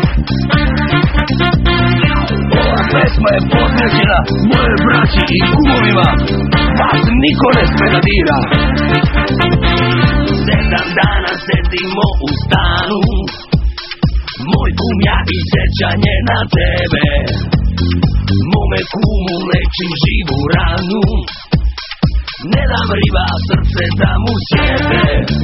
Ova pesma je posvećena moje braći i kumovima. Vas niko ne sme da dira. 7 dana sedimo u stanu, moj kum, ja i sećanje na tebe. Mome kumu lečim živu ranu, ne dam riba srce da mu sjede.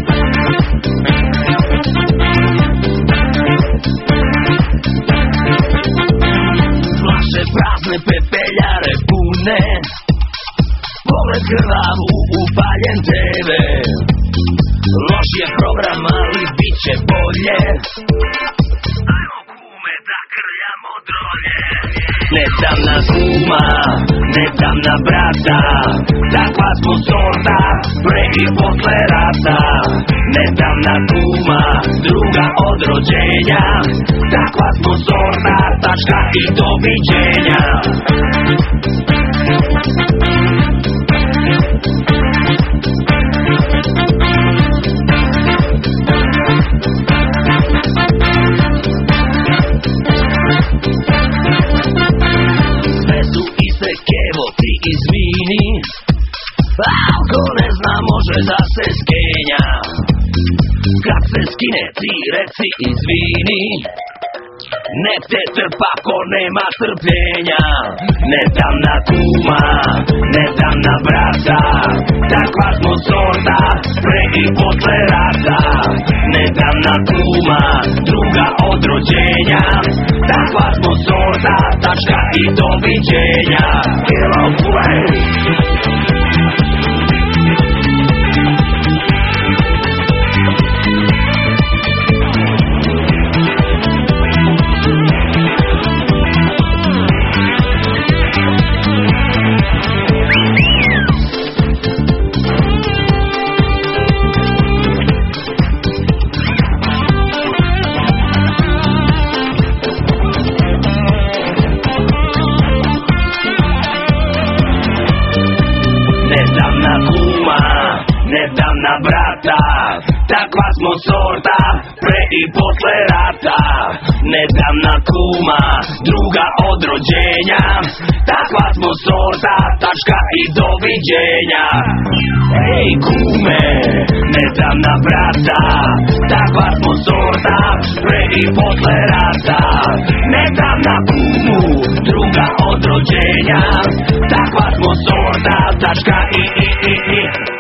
Flaše prazne, pepeljare pune, pogled krvav u upaljen TV. Loš je program, ali bit će bolje. Ajmo kume da krljamo drolje. Ne dam na kuma, ne dam na brata, takva smo sorta, pre i posle rata. Ne dam na kuma, druga od rođenja, takva smo sorta, tačka i doviđenja. Izvini, ako ne zna može da se skenja. Kad se skine ti reci izvini, ne te trpa ko nema strpljenja. Ne dam na kuma, ne dam na brata, takva smo sorta, pre i posle rata. Ne dam na kuma, druga od rođenja, takva smo sorta, tačka i doviđenja. Hello friend. Ne dam na brata, takva smo sorta, pre i posle rata. Ne dam na kuma, druga od rođenja, takva smo sorta, tačka i doviđenja. Ej kume, ne dam na brata, takva smo sorta, pre i posle rata. Ne dam na kumu, druga od rođenja, takva smo sorta, tačka i